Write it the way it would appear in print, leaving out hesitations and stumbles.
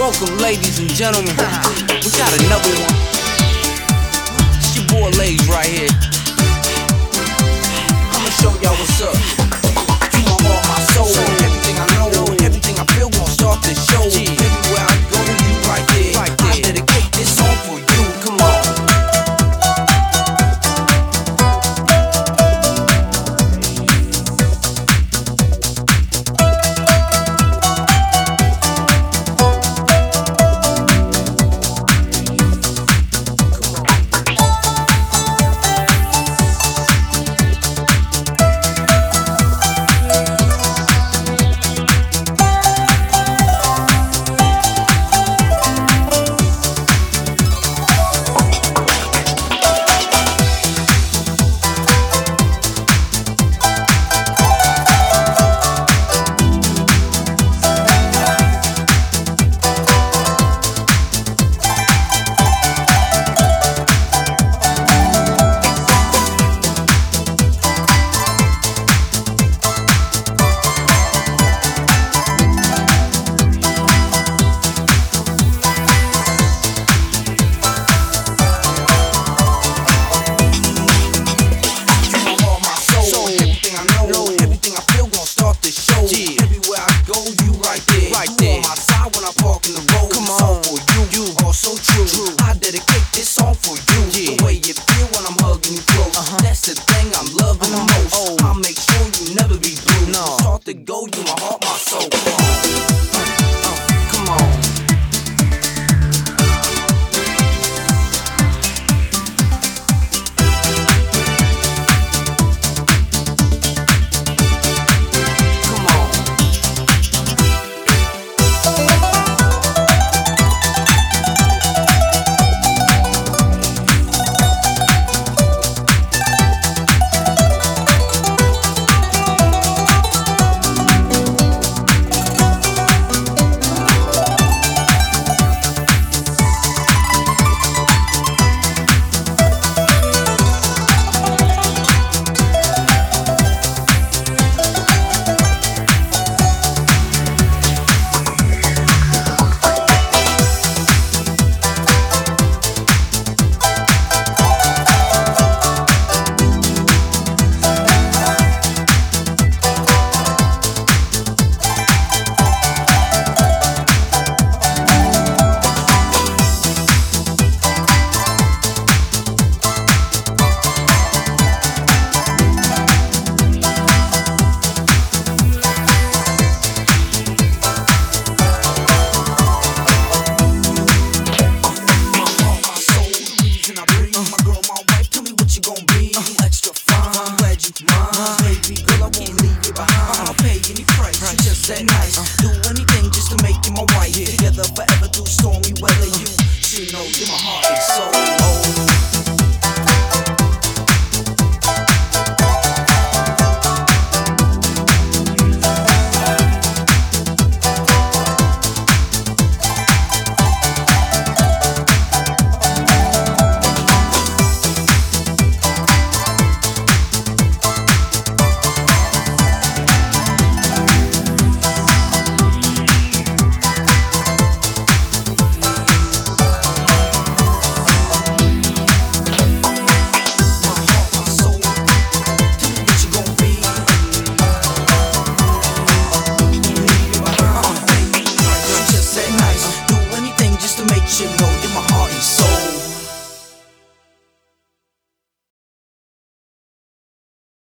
Welcome, ladies and gentlemen. We got another one. It's your boy Lays right here. I'ma show y'all what's up. You my heart, my soul. Everything I know, everything I feel gon' start to show. Everywhere I go, you right there. I dedicate this song for you. Come on. Everywhere I go, you right there. You on my side when I park in the road. Come on, for you, all so true. I dedicate this song for you. The way you feel when I'm hugging you close. That's the thing I'm loving the most. I'll make sure you never be blue. Start to go, you my heart, my soul. Come on. My girl, my wife, tell me what you gon' be. Extra